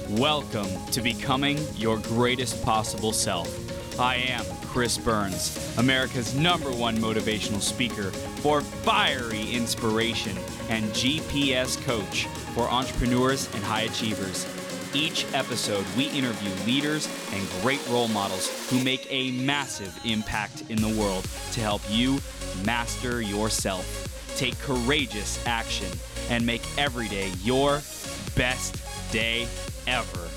Welcome to Becoming Your Greatest Possible Self. I am Chris Burns, America's #1 motivational speaker for fiery inspiration and GPS coach for entrepreneurs and high achievers. Each episode, we interview leaders and great role models who make a massive impact in the world to help you master yourself, take courageous action, and make every day your best day ever.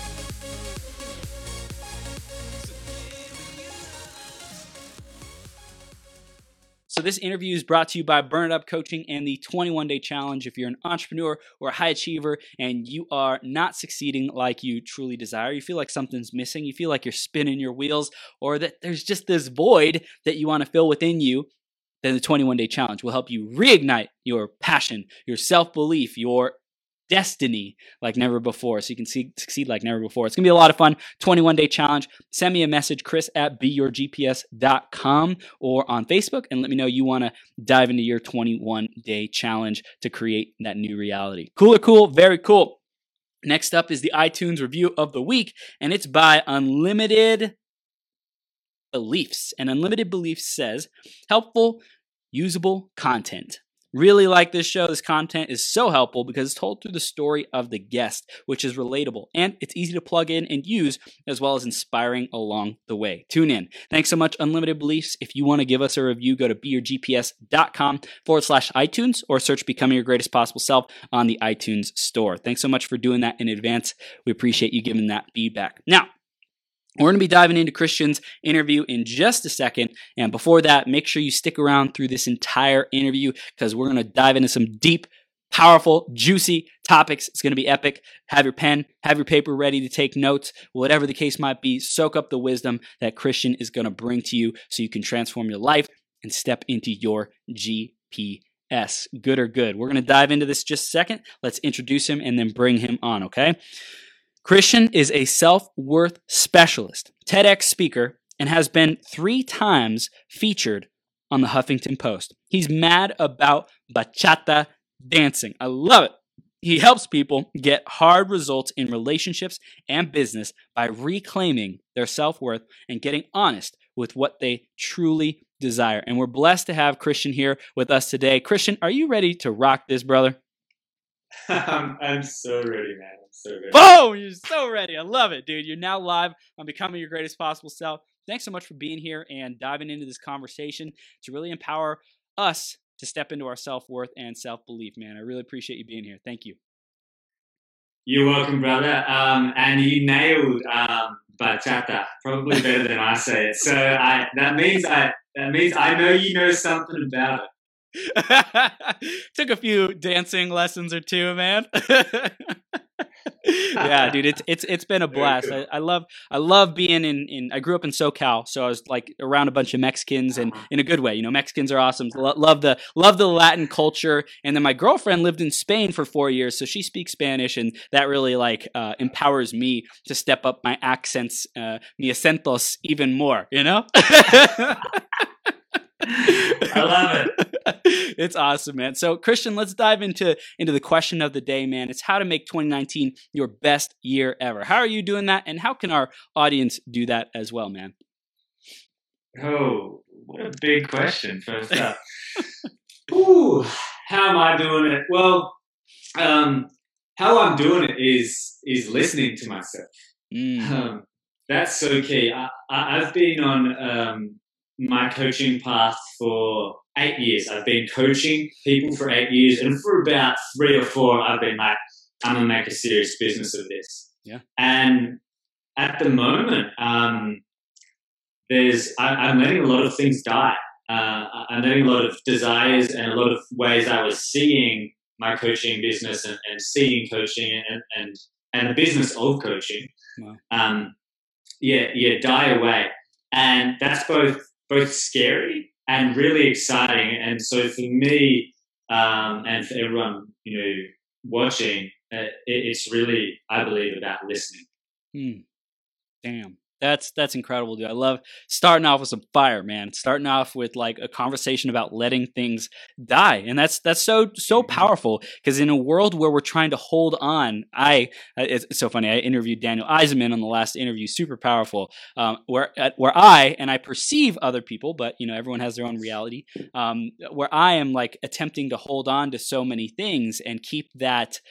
So this interview is brought to you by Burn It Up Coaching and the 21-Day Challenge. If you're an entrepreneur or a high achiever and you are not succeeding like you truly desire, you feel like something's missing, you feel like you're spinning your wheels, or that there's just this void that you want to fill within you, then the 21-Day Challenge will help you reignite your passion, your self-belief, your destiny like never before, so you can succeed like never before. It's going to be a lot of fun. 21-Day Challenge. Send me a message, chris@beyourgps.com, or on Facebook, and let me know you want to dive into your 21-day challenge to create that new reality. Cool, very cool. Next up is the iTunes review of the week, and it's by Unlimited Beliefs. And Unlimited Beliefs says, helpful, usable content. Really like this show. This content is so helpful because it's told through the story of the guest, which is relatable, and it's easy to plug in and use, as well as inspiring along the way. Tune in. Thanks so much, Unlimited Beliefs. If you want to give us a review, go to beyourgps.com/iTunes or search Becoming Your Greatest Possible Self on the iTunes store. Thanks so much for doing that in advance. We appreciate you giving that feedback. Now, we're going to be diving into Christian's interview in just a second. And before that, make sure you stick around through this entire interview because we're going to dive into some deep, powerful, juicy topics. It's going to be epic. Have your pen, have your paper ready to take notes. Whatever the case might be, soak up the wisdom that Christian is going to bring to you so you can transform your life and step into your GPS. Good or good? We're going to dive into this just a second. Let's introduce him and then bring him on, okay? Christian is a self-worth specialist, TEDx speaker, and has been 3 times featured on the Huffington Post. He's mad about bachata dancing. I love it. He helps people get hard results in relationships and business by reclaiming their self-worth and getting honest with what they truly desire. And we're blessed to have Christian here with us today. Christian, are you ready to rock this, brother? I'm so ready, man. I'm so ready. Boom! You're so ready. I love it, dude. You're now live on Becoming Your Greatest Possible Self. Thanks so much for being here and diving into this conversation to really empower us to step into our self-worth and self-belief, man. I really appreciate you being here. Thank you. You're welcome, brother. And you nailed bachata probably better than I say it. So that means I know you know something about it. Took a few dancing lessons or two, man. Yeah, dude, it's been a blast. Cool. I love being in. I grew up in SoCal, so I was like around a bunch of Mexicans, and in a good way. You know, Mexicans are awesome. Love the Latin culture. And then my girlfriend lived in Spain for 4 years, so she speaks Spanish, and that really empowers me to step up my accents, mi acentos, even more. You know. I love it. It's awesome, man. So, Christian, let's dive into the question of the day, man. It's how to make 2019 your best year ever. How are you doing that, and how can our audience do that as well, man? Oh, what a big question, first up. Ooh, how am I doing it? Well, how I'm doing it is listening to myself. That's so key. I've been on my coaching path for 8 years. I've been coaching people for 8 years, and for about 3 or 4, I've been like, I'm gonna make a serious business of this. Yeah. And at the moment, I'm letting a lot of things die. I'm letting a lot of desires and a lot of ways I was seeing my coaching business and seeing coaching and the business of coaching. Wow. Die away. And that's both scary and really exciting. And so for me, and for everyone, watching, it's really, I believe, about listening. Damn. That's incredible, dude. I love starting off with some fire, man. Starting off with like a conversation about letting things die, and that's so powerful. Because in a world where we're trying to hold on, it's so funny. I interviewed Daniel Eisenman on the last interview, super powerful. Where I perceive other people, but everyone has their own reality. Where I am like attempting to hold on to so many things and keep that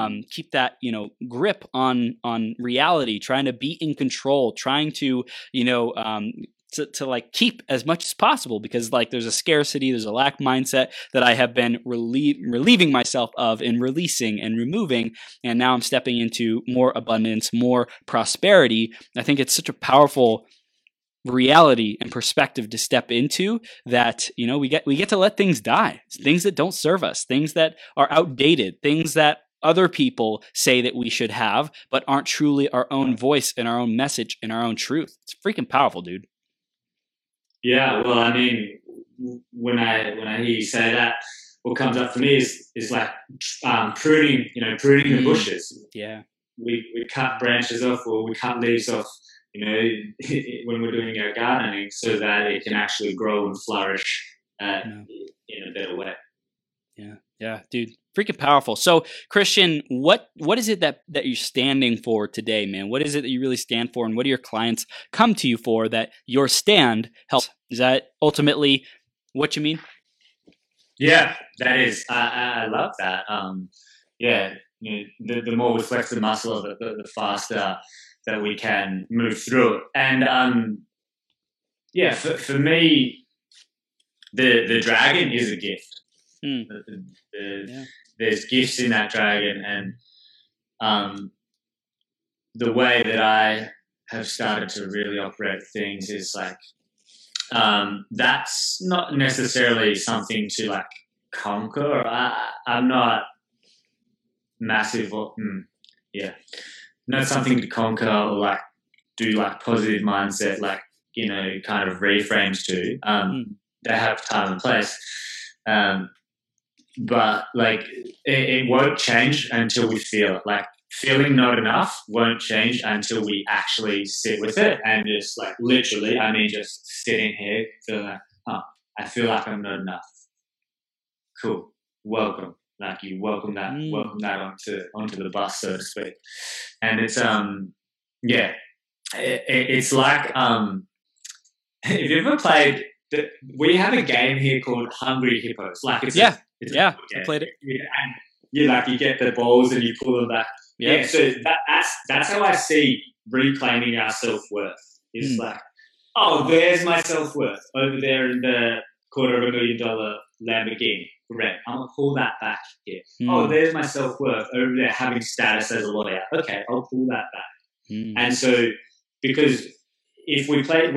grip on reality, trying to be in control, trying to to like keep as much as possible, because like there's a scarcity, there's a lack mindset that I have been relieving myself of and releasing and removing, and now I'm stepping into more abundance, more prosperity. I think it's such a powerful reality and perspective to step into, that we get to let things die, things that don't serve us, things that are outdated, things that other people say that we should have, but aren't truly our own voice and our own message and our own truth. It's freaking powerful, dude. Yeah, well, I mean, when I hear you say that, what comes up for me is like pruning the bushes. Yeah, we cut branches off, or we cut leaves off, when we're doing our gardening, so that it can actually grow and flourish in a better way. Yeah, dude, freaking powerful. So, Christian, what is it that you're standing for today, man? What is it that you really stand for, and what do your clients come to you for that your stand helps? Is that ultimately what you mean? Yeah, that is. I love that. The more we flex the muscle, the faster that we can move through it. And for me, the dragon is a gift. There's gifts in that dragon, and the way that I have started to really operate things is like, that's not necessarily something to like conquer. I'm not massive, not something to conquer or like do like positive mindset, like kind of reframes to. They have time and place. But like it won't change until we feel it. Like feeling not enough won't change until we actually sit with it, and just like literally, I mean, just sitting here feeling like, I feel like I'm not enough. Cool, welcome. Like you welcome that onto the bus, so to speak. And it's it's like if you ever played. We have a game here called Hungry Hippos. Like it's I played it. And you get the balls and you pull them back. Yeah, so that's how I see reclaiming our self-worth. It's like, there's my self-worth over there in the $250,000 Lamborghini. Great, I'm gonna pull that back here. There's my self-worth over there having status as a lawyer. Okay, I'll pull that back. And so, because if we play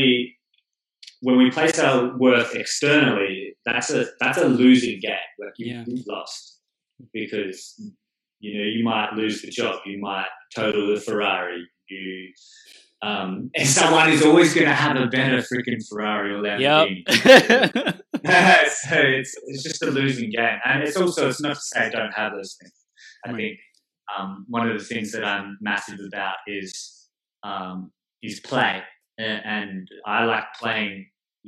when we place our worth externally, that's a losing game. Like you've lost, because you might lose the job, you might total the Ferrari, and someone is always going to have a better freaking Ferrari or Lamborghini. Yep. So it's just a losing game, and it's not to say I don't have those things. I think one of the things that I'm massive about is play, and I like playing.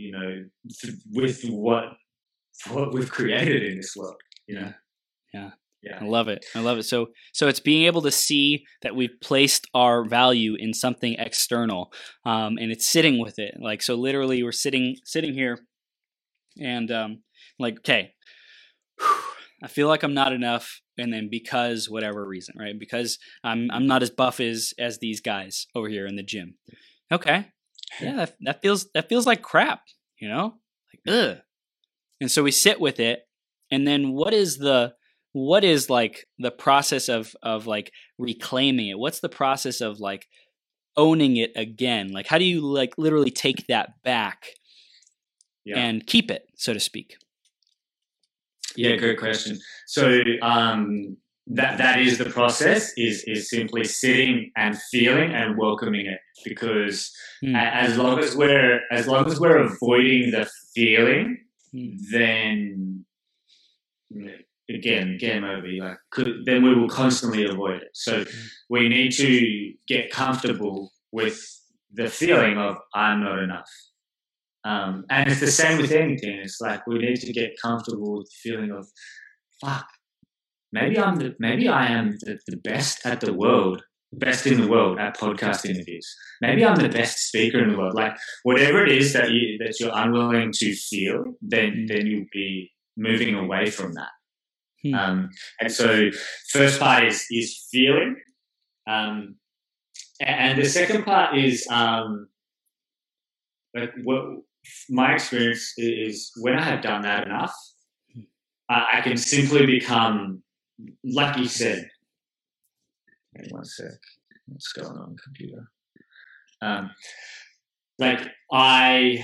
With what we've created in this world, Yeah. I love it. So it's being able to see that we've placed our value in something external, and it's sitting with it. Like, so literally we're sitting here, and like, okay, I feel like I'm not enough, and then because whatever reason, right? Because I'm not as buff as these guys over here in the gym. Okay. Yeah, that feels like crap, like ugh. And so we sit with it, and then what is like the process of like reclaiming it? What's the process of like owning it again? Like, how do you like literally take that back and keep it, so to speak? Yeah, great question. So that is the process, is simply sitting and feeling and welcoming it, because as long as we're avoiding the feeling, then again, game over. Then we will constantly avoid it. So we need to get comfortable with the feeling of I'm not enough. And it's the same with anything. It's like we need to get comfortable with the feeling of, fuck, maybe I am the best at the world, best in the world at podcast interviews. Maybe I'm the best speaker in the world. Like whatever it is that you're unwilling to feel, then you'll be moving away from that. And so first part is feeling. And the second part is like what my experience is when I have done that enough, I can simply become, like you said. Wait 1 sec. What's going on, computer? Like I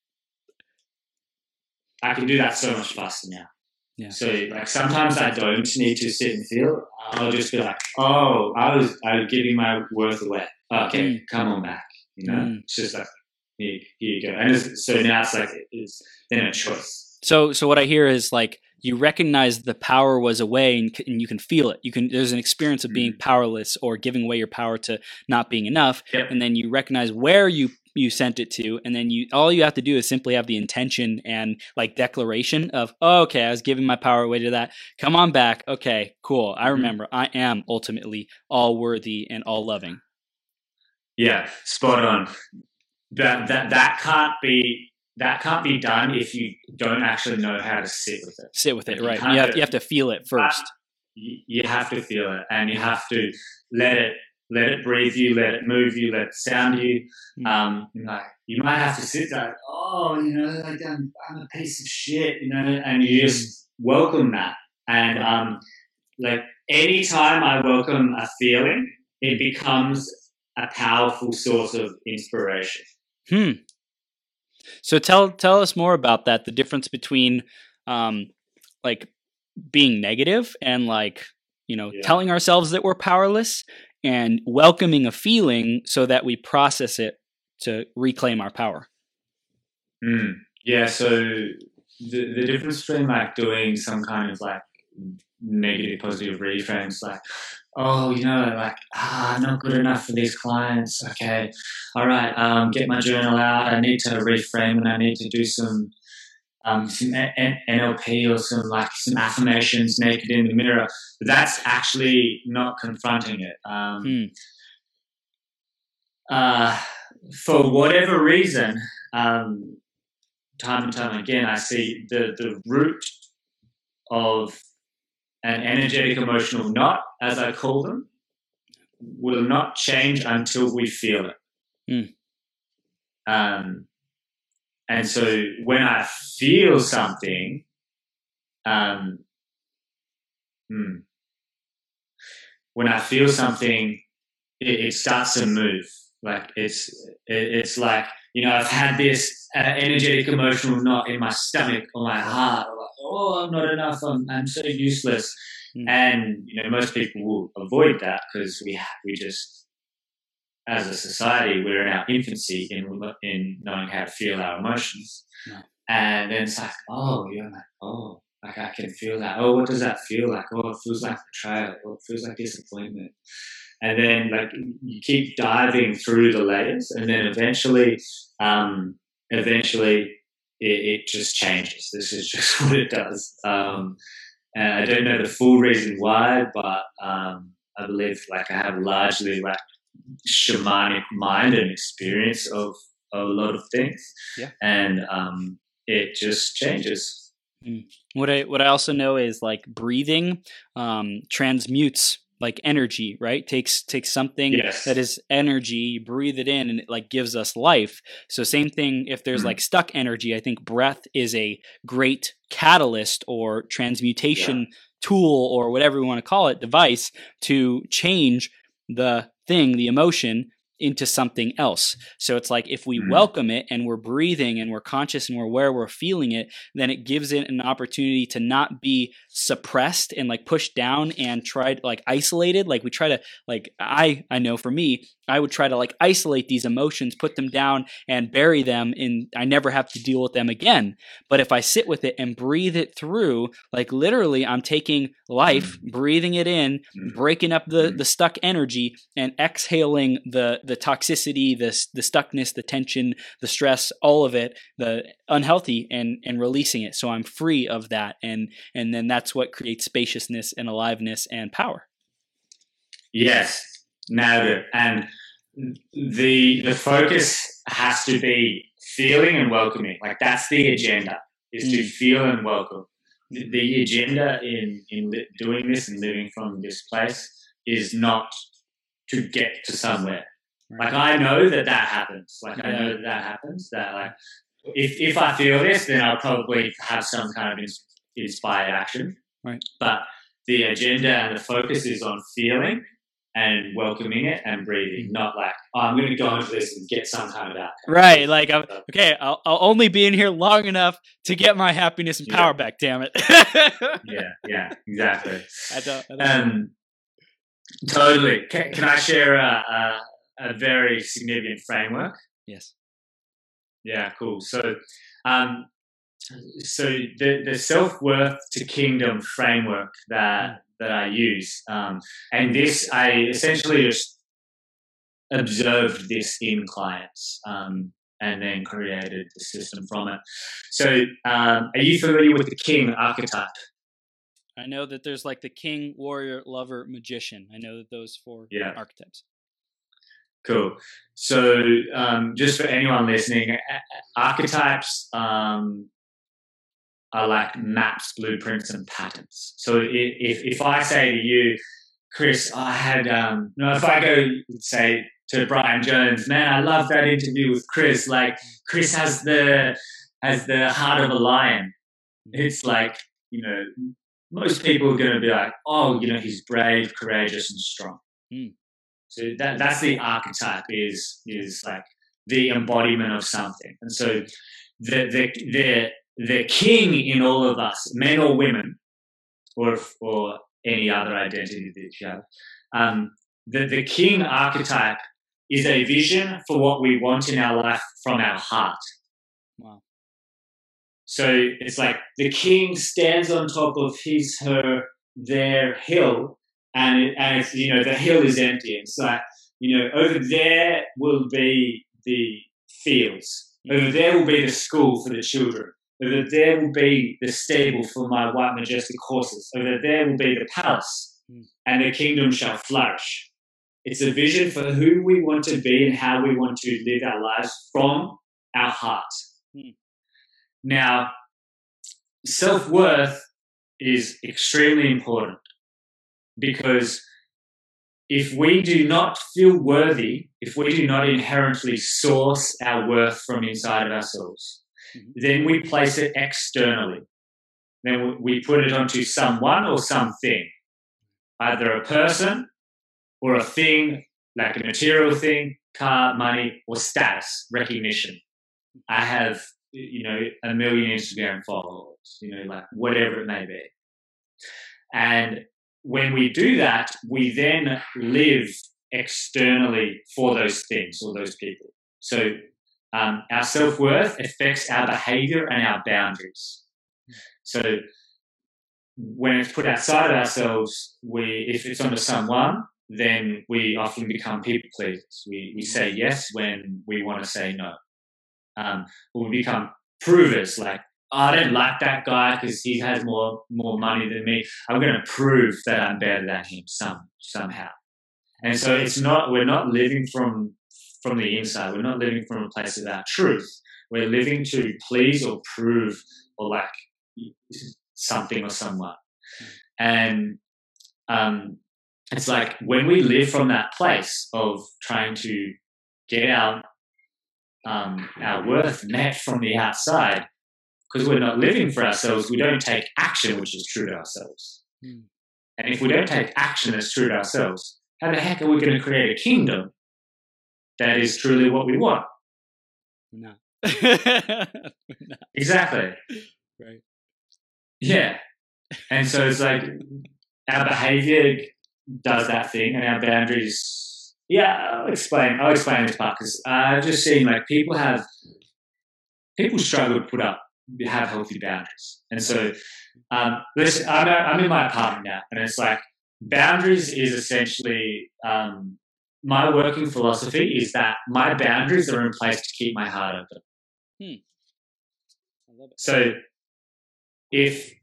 can do that so much faster now. Yeah. So like sometimes I don't need to sit and feel. I'll just be like, oh, I was giving my worth away. Okay, come on back. You know, it's just like here you go. And so now it's like it's then a choice. So what I hear is like you recognize the power was away and you can feel it. There's an experience of being powerless or giving away your power to not being enough. Yep. And then you recognize where you sent it to. And then all you have to do is simply have the intention and like declaration of, oh, okay, I was giving my power away to that. Come on back. Okay, cool. I remember I am ultimately all worthy and all loving. Yeah, spot on. That can't be done if you don't actually know how to sit with it. Sit with it, right? You have to feel it first. You have to feel it, and you have to let it breathe you, let it move you, let it sound you. Like you might have to sit there, oh, you know, like I'm a piece of shit, you know, and you just welcome that. And like anytime I welcome a feeling, it becomes a powerful source of inspiration. So tell us more about that. The difference between like being negative and like, you know, telling ourselves that we're powerless and welcoming a feeling so that we process it to reclaim our power. Yeah. So the difference between like doing some kind of like negative, positive reframes, like, oh, you know, like, I'm not good enough for these clients. Okay. All right. Get my journal out. I need to reframe and I need to do some NLP or some affirmations naked in the mirror. But that's actually not confronting it. For whatever reason, time and time again, I see the root of an energetic emotional knot, as I call them, will not change until we feel it. And so when I feel something, it starts to move. Like it's like, you know, I've had this energetic emotional knot in my stomach or my heart. Like, oh, I'm not enough. I'm so useless. And you know, most people will avoid that because we just, as a society, we're in our infancy in knowing how to feel our emotions. And then it's like, oh, yeah, like, oh, like I can feel that. Oh, what does that feel like? Oh, it feels like betrayal. Oh, it feels like disappointment. And then like you keep diving through the layers, and then eventually it just changes. This is just what it does. And I don't know the full reason why, but I believe like I have largely like shamanic mind and experience of a lot of things. Yeah. And it just changes. What I also know is like breathing transmutes like energy, right? Takes something that is energy, you breathe it in and it like gives us life. So same thing if there's like stuck energy, I think breath is a great catalyst or transmutation tool or whatever we want to call it, device to change the thing, the emotion into something else. So it's like if we welcome it and we're breathing and we're conscious and we're aware we're feeling it, then it gives it an opportunity to not be suppressed and like pushed down and tried like isolated. Like we try to like I know for me, I would try to like isolate these emotions, put them down and bury them, and I never have to deal with them again. But if I sit with it and breathe it through, like literally I'm taking life, breathing it in, breaking up the stuck energy, and exhaling the toxicity, the stuckness, the tension, the stress, all of it, the unhealthy, and releasing it. So I'm free of that. And then that's what creates spaciousness and aliveness and power. Yes, nailed it. And the focus has to be feeling and welcoming. Like that's the agenda, is to feel and welcome. The agenda in doing this and living from this place is not to get to somewhere. Like I know that happens. Like I know that happens. That like if I feel this, then I'll probably have some kind of inspired action. Right. But the agenda and the focus is on feeling and welcoming it and breathing, not like, oh, I'm going to go into this and get some kind of outcome. Right. Like, I'll only be in here long enough to get my happiness and power back, damn it. yeah, exactly. I don't. Totally. Can I share a very significant framework? Yes. Yeah, cool. So, the self-worth to kingdom framework that I use, and this I essentially just observed this in clients, and then created the system from it. So, are you familiar with the king archetype? I know that there's like the king, warrior, lover, magician. I know that those four archetypes. Cool. So, just for anyone listening, archetypes are like maps, blueprints, and patterns. So, if I say to you, Chris, I had, if I go say to Brian Jones, man, I love that interview with Chris. Like, Chris has the heart of a lion. It's like, most people are going to be like, oh, he's brave, courageous, and strong. So that's the archetype is like the embodiment of something. And so the king in all of us, men or women, or any other identity that you have, the king archetype is a vision for what we want in our life from our heart. Wow. So it's like the king stands on top of their hill, and it's, the hill is empty. It's like, over there will be the fields. Over there will be the school for the children. Over there will be the stable for my white majestic horses. Over there will be the palace, and the kingdom shall flourish. It's a vision for who we want to be and how we want to live our lives from our heart. Now, self-worth is extremely important, because if we do not feel worthy, if we do not inherently source our worth from inside of ourselves, then we place it externally. Then we put it onto someone or something, either a person or a thing, like a material thing, car, money, or status, recognition. I have, 1 million Instagram followers, like whatever it may be. And when we do that, we then live externally for those things or those people. So our self-worth affects our behavior and our boundaries. So when it's put outside of ourselves, if it's onto someone, then we often become people pleasers. We say yes when we want to say no. Or we become provers, like, I don't like that guy because he has more money than me. I'm going to prove that I'm better than him somehow. And so we're not living from the inside. We're not living from a place of our truth. We're living to please or prove or like something or someone. And it's like when we live from that place of trying to get our worth met from the outside, because we're not living for ourselves, we don't take action which is true to ourselves. And if we don't take action that's true to ourselves, how the heck are we going to create a kingdom that is truly what we want? No. Exactly. Right. Yeah. And so it's like our behavior does that thing, and our boundaries. Yeah, I'll explain this part because I've just seen like people struggle to have healthy boundaries, and so listen, I'm in my apartment now, and it's like boundaries is essentially my working philosophy is that my boundaries are in place to keep my heart open. I love it. So if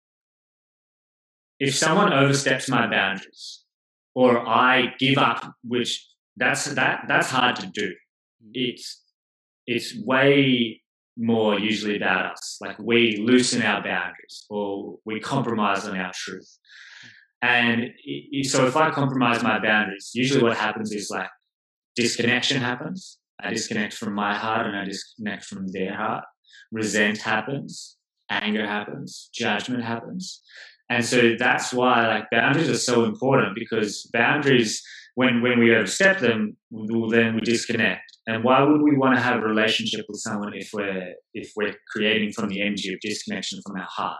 someone oversteps my boundaries or I give up, which that's hard to do. It's way more usually about us. Like we loosen our boundaries or we compromise on our truth. And so if I compromise my boundaries, usually what happens is like disconnection happens. I disconnect from my heart and I disconnect from their heart. Resent happens, anger happens, judgment happens. And so that's why like boundaries are so important, because boundaries, when we overstep them, then we disconnect. And why would we want to have a relationship with someone if we're creating from the energy of disconnection from our heart?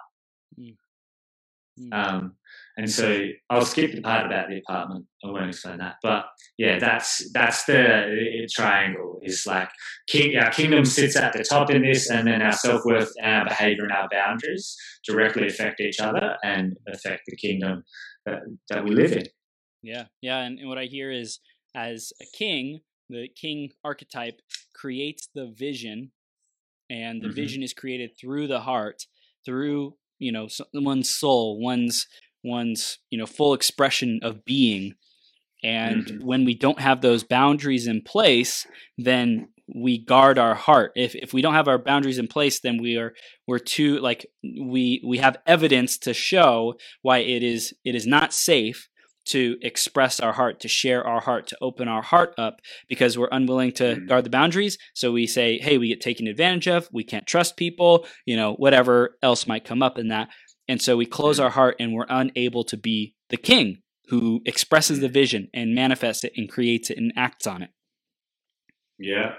And so I'll skip the part about the apartment. I won't explain that. But yeah, that's the triangle. Is like our kingdom sits at the top in this, and then our self-worth and our behavior and our boundaries directly affect each other and affect the kingdom that we live in. Yeah. And what I hear is, as a king, the king archetype creates the vision, and the vision is created through the heart, through one's soul, one's full expression of being. And when we don't have those boundaries in place, then we guard our heart. If we don't have our boundaries in place, then we're too we have evidence to show why it is not safe to express our heart, to share our heart, to open our heart up, because we're unwilling to guard the boundaries. So we say, hey, we get taken advantage of, we can't trust people, whatever else might come up in that. And so we close our heart and we're unable to be the king who expresses the vision and manifests it and creates it and acts on it. Yeah.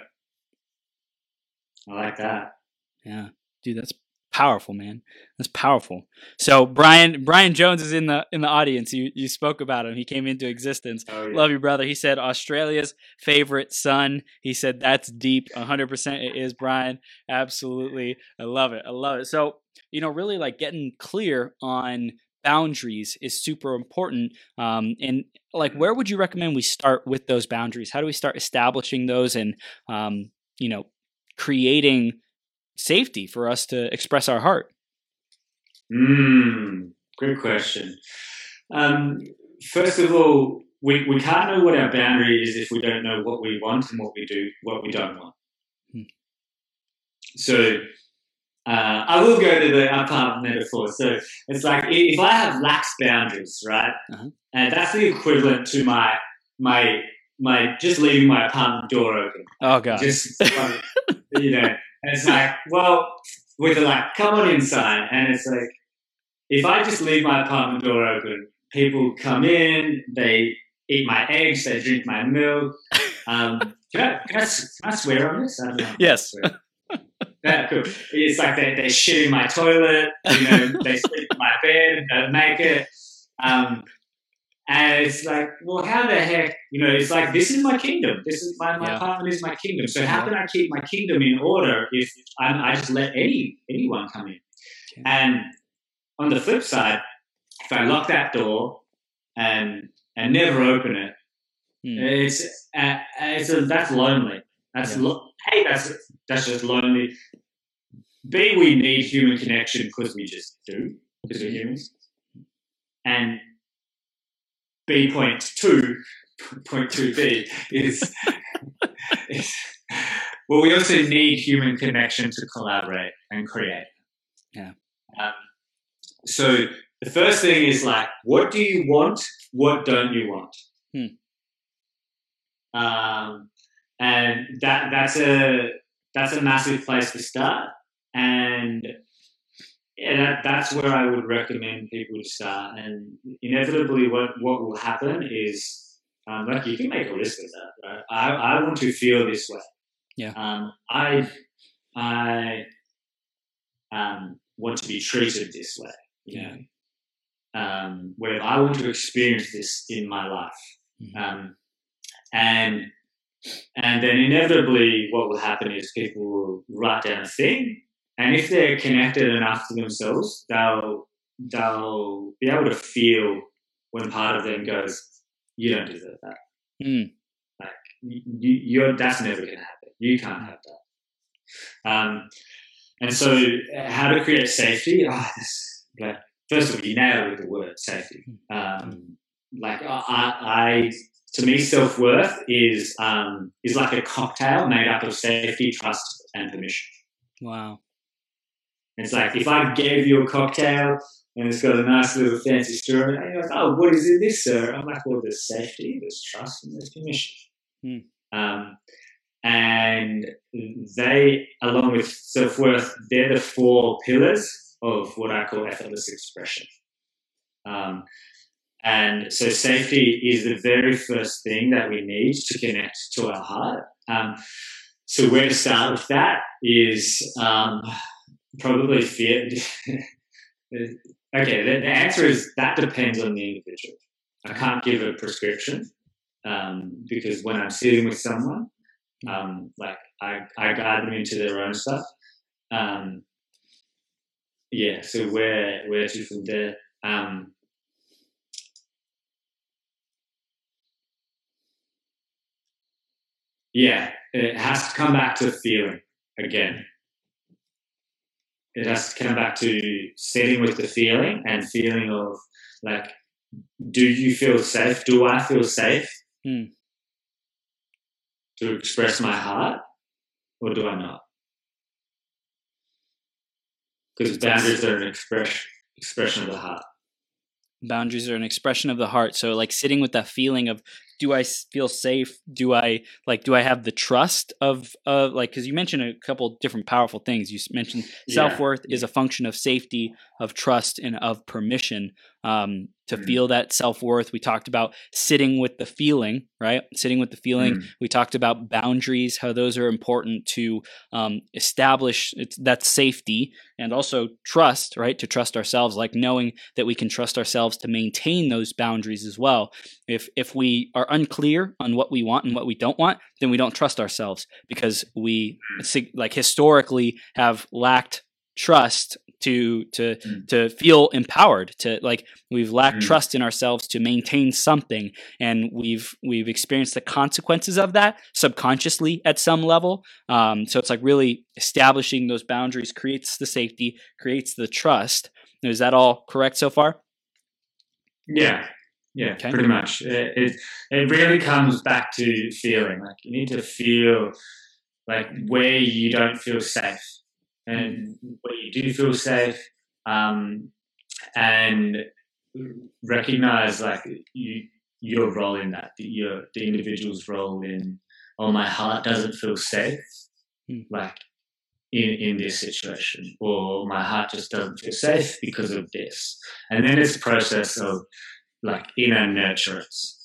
I like that. Yeah. Dude, that's powerful, man. That's powerful. So Brian Jones is in the audience. You spoke about him. He came into existence. Oh, yeah. Love you, brother. He said Australia's favorite son. He said that's deep. 100% it is, Brian. Absolutely. I love it. So, really like getting clear on boundaries is super important. And like, where would you recommend we start with those boundaries? How do we start establishing those and, creating safety for us to express our heart? Good question. First of all, we can't know what our boundary is if we don't know what we want and what we don't want. So I will go to the apartment metaphor. So it's like if I have lax boundaries, right? And that's the equivalent to my just leaving my apartment door open. Oh God. Just and it's like, well, with like, come on inside. And it's like, if I just leave my apartment door open, people come in, they eat my eggs, they drink my milk. Can I swear on this? I don't know. Yes. Yeah, cool. It's like they shit in my toilet, they sleep in my bed, don't make it. And it's like, well, how the heck, it's like, this is my kingdom. This is my apartment is my kingdom. So how can I keep my kingdom in order if I just let anyone come in? And on the flip side, if I lock that door and never open it, that's lonely. That's that's just lonely. B, we need human connection because we just do, because we're humans. And point 2B is well, we also need human connection to collaborate and create. Yeah. So the first thing is like, what do you want? What don't you want? And that's a massive place to start. And that's where I would recommend people to start. And inevitably, what will happen is, like, you can make a list of that. Right? I want to feel this way. Yeah. I want to be treated this way. where I want to experience this in my life. And then inevitably what will happen is people will write down a thing, and if they're connected enough to themselves, they'll be able to feel when part of them goes, you don't deserve that. Like that's never going to happen. You can't have that. And so how to create safety? First of all, you nailed it with the word safety. To me, self-worth is like a cocktail made up of safety, trust, and permission. Wow. It's like if I gave you a cocktail and it's got a nice little fancy straw, and you're like, oh, what is in this, sir? I'm like, well, there's safety, there's trust, and there's permission. And they, along with self-worth, they're the 4 pillars of what I call effortless expression. And so safety is the very first thing that we need to connect to our heart. So where to start with that is probably fear. Okay, the answer is that depends on the individual. I can't give a prescription because when I'm sitting with someone, I guide them into their own stuff. So where to from there? It has to come back to feeling again. It has to come back to sitting with the feeling and feeling of like, do you feel safe? Do I feel safe to express my heart, or do I not? Because boundaries are an expression of the heart. Boundaries are an expression of the heart. So like sitting with that feeling of, do I feel safe? Do I have the trust of because you mentioned a couple different powerful things. You mentioned self-worth is a function of safety, of trust, and of permission. To feel that self-worth. We talked about sitting with the feeling, right? Sitting with the feeling. We talked about boundaries, how those are important to establish that safety, and also trust, right? To trust ourselves, like knowing that we can trust ourselves to maintain those boundaries as well. If we are unclear on what we want and what we don't want, then we don't trust ourselves because we like historically have lacked trust to feel empowered, to like we've lacked trust in ourselves to maintain something, and we've experienced the consequences of that subconsciously at some level. So it's like really establishing those boundaries creates the safety, creates the trust. Is that all correct so far? Yeah, okay. Pretty much. It really comes back to feeling. Like you need to feel like where you don't feel safe. And where you do feel safe, and recognize like your role in that, the individual's role in, oh, my heart doesn't feel safe, like in this situation, or my heart just doesn't feel safe because of this. And then it's a process of like inner nurturance.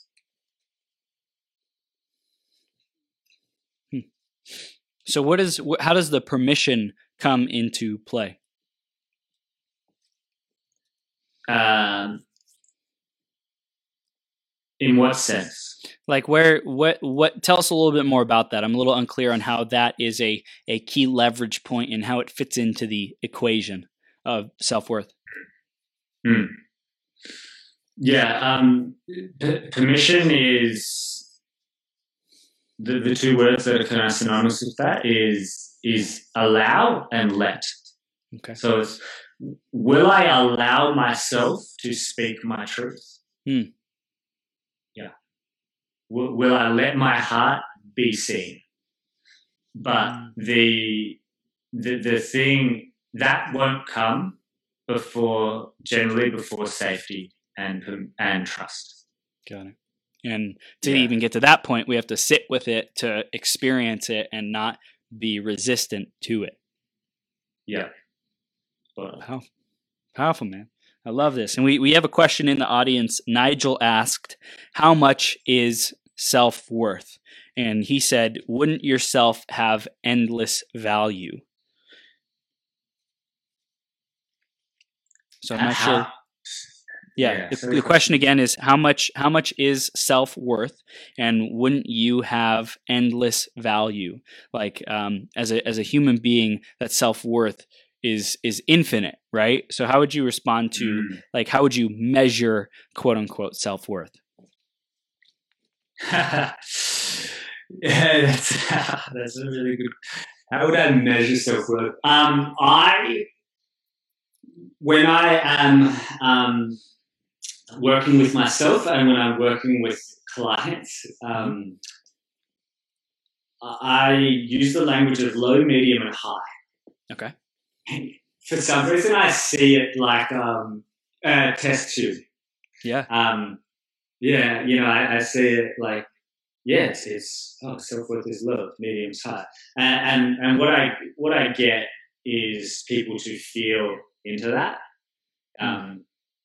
So how does the permission come into play? In what sense? Like what tell us a little bit more about that. I'm a little unclear on how that is a key leverage point and how it fits into the equation of self-worth. Permission is the 2 words that are kind of synonymous with that is allow and let. Okay. So it's, will I allow myself to speak my truth? Yeah. Will I let my heart be seen? But the thing that won't come generally before safety and trust. Got it. And to even get to that point, we have to sit with it to experience it and not be resistant to it. Yeah. Wow. Powerful, man. I love this. And we have a question in the audience. Nigel asked, how much is self-worth? And he said, wouldn't yourself have endless value? So I'm not sure. Yeah. The question again is how much is self-worth, and wouldn't you have endless value? Like as a human being, that self-worth is infinite, right? So how would you respond to like how would you measure quote unquote self-worth? Yeah, that's a really good. How would I measure self-worth? When I am working with myself and when I'm working with clients, I use the language of low, medium, and high. Okay. For some reason, I see it like a test tube. Yeah. Yeah, I see it like, yes, it's self-worth is low, medium's high, and what I get is people to feel into that, and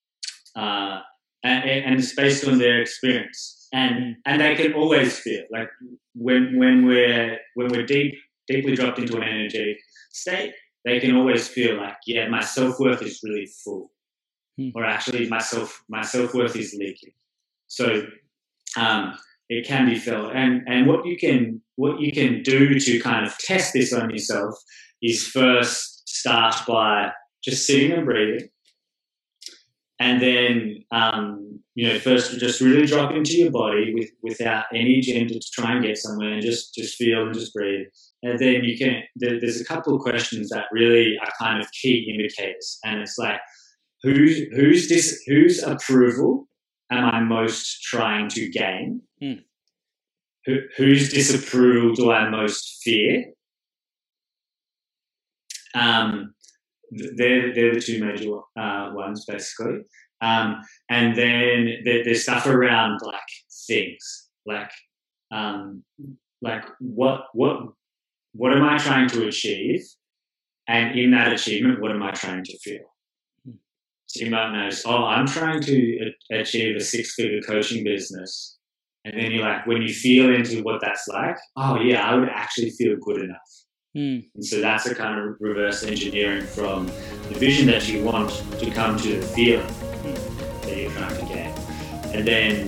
it's based on their experience, and they can always feel like when we're deeply dropped into an energetic state, they can always feel like, yeah, my self-worth is really full, or actually my self-worth is leaking. So it can be felt, and what you can do to kind of test this on yourself is first start by just sitting and breathing, and then first just really drop into your body without any agenda to try and get somewhere, and just feel and just breathe. And then there's a couple of questions that really are kind of key indicators, and it's like whose approval am I most trying to gain? Whose disapproval do I most fear? They're the two major ones, basically. And then there's stuff around like things, like what am I trying to achieve? And in that achievement, what am I trying to feel? So you might notice, I'm trying to achieve a 6-figure coaching business. And then you're like, when you feel into what that's like, I would actually feel good enough. And so that's a kind of reverse engineering from the vision that you want to come to the feeling that you're trying to get. And then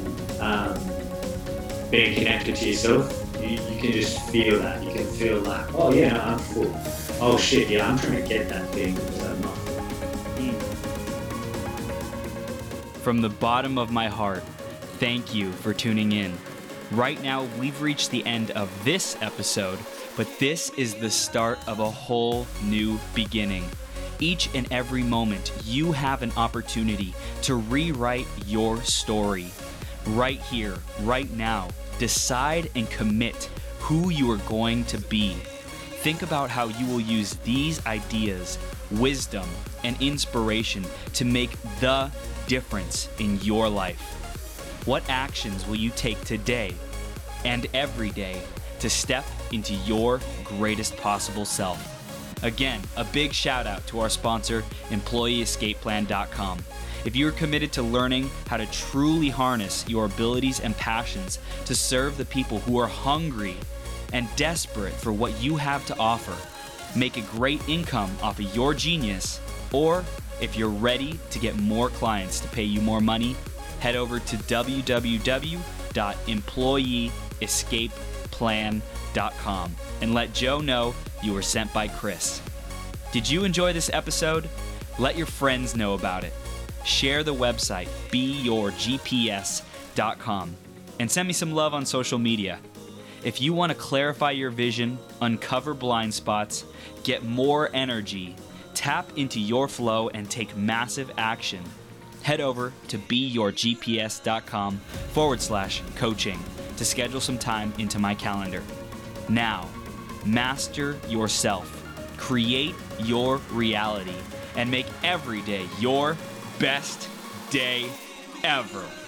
being connected to yourself, you can just feel that. You can feel like, I'm full. Oh shit, yeah, I'm trying to get that thing because I'm not. From the bottom of my heart, thank you for tuning in. Right now, we've reached the end of this episode, but this is the start of a whole new beginning. Each and every moment, you have an opportunity to rewrite your story. Right here, right now, decide and commit who you are going to be. Think about how you will use these ideas, wisdom, and inspiration to make the difference in your life. What actions will you take today and every day to step into your greatest possible self? Again, a big shout out to our sponsor, EmployeeEscapePlan.com. If you're committed to learning how to truly harness your abilities and passions to serve the people who are hungry and desperate for what you have to offer, make a great income off of your genius, or if you're ready to get more clients to pay you more money, head over to www.employeeescapeplan.com and let Joe know you were sent by Chris. Did you enjoy this episode? Let your friends know about it. Share the website, beyourgps.com, and send me some love on social media. If you want to clarify your vision, uncover blind spots, get more energy, tap into your flow, and take massive action, head over to beyourgps.com/coaching to schedule some time into my calendar. Now, master yourself, create your reality, and make every day your best day ever.